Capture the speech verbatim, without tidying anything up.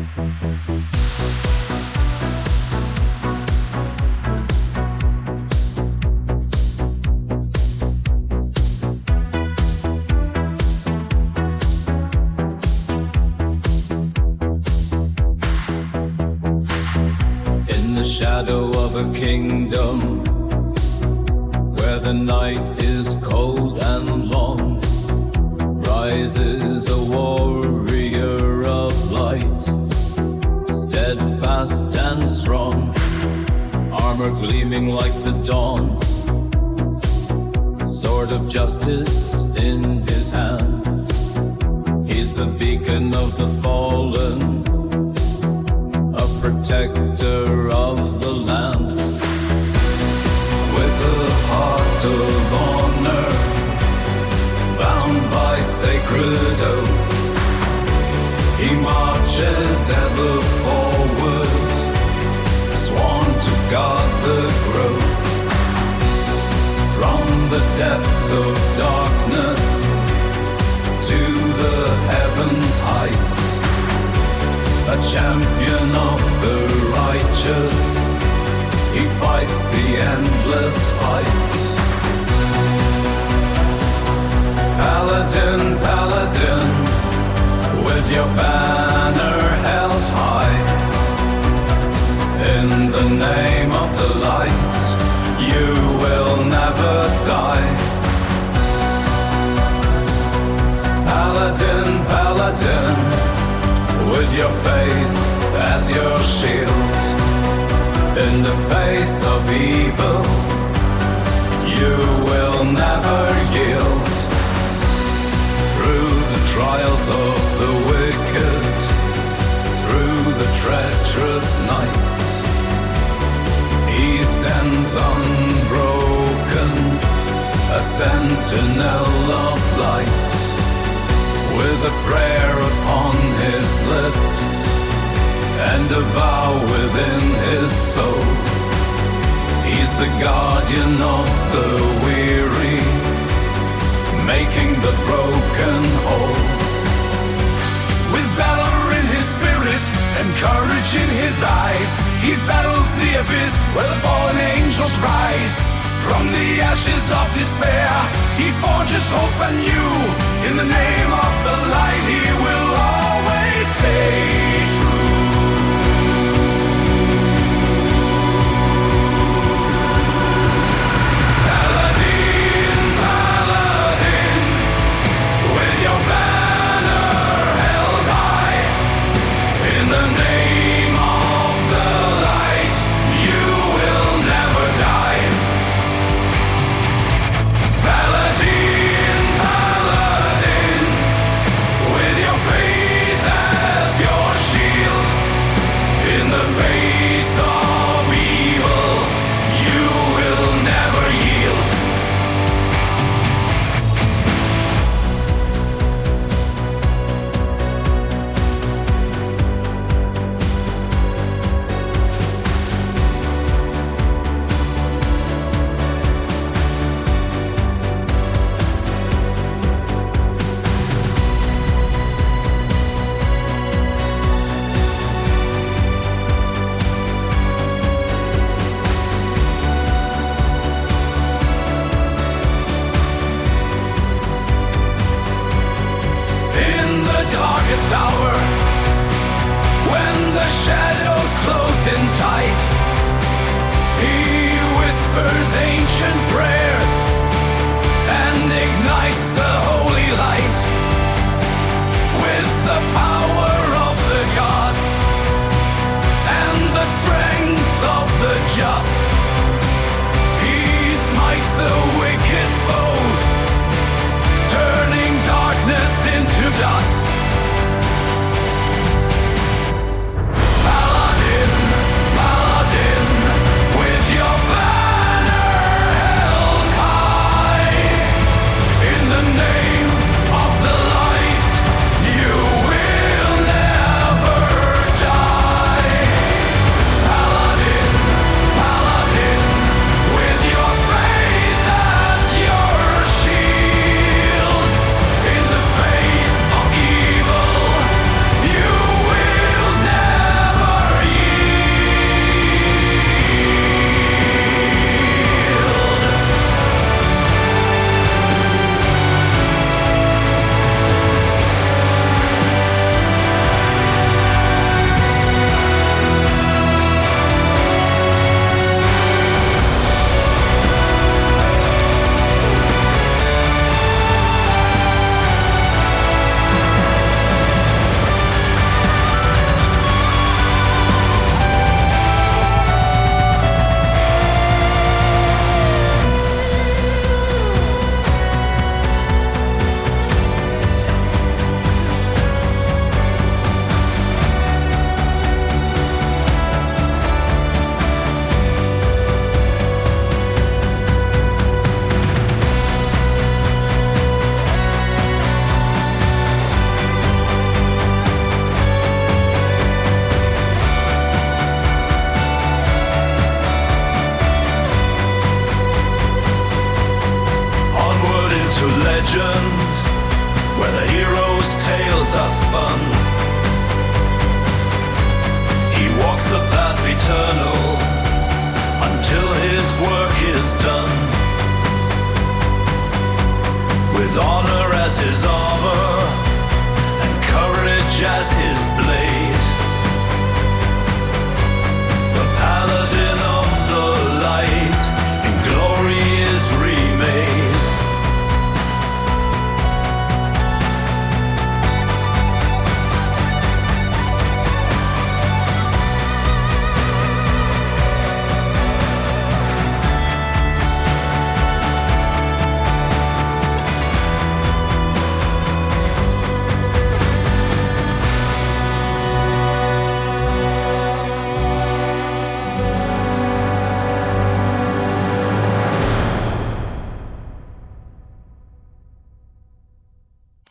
Shadow of a kingdom where the night is cold and long rises a warrior of light, steadfast and strong, armor gleaming like the dawn, sword of justice in his hand. He's the beacon of the fallen, a protector of the land. With a heart of honor, bound by sacred oath, he marches ever forward, sworn to guard the growth. From the depths of darkness to the heavens height, a champion of the righteous, he fights the endless fight. Paladin, paladin, with your banner held high, in the name of the light, you will never die. Paladin, paladin, with your faith as your shield, in the face of evil, you will never yield. Through the trials of the wicked, through the treacherous night, he stands unbroken, a sentinel of light. With a prayer upon his lips and a vow within his soul, he's the guardian of the weary, making the broken whole. With valor in his spirit and courage in his eyes, he battles the abyss where the fallen angels rise. From the ashes of despair, he forges hope anew. In the name of the light, he will always stay true. Paladin, paladin, with your banner held high, in the name of the light, you will never die. Paladin, paladin, with your faith wheels are spun.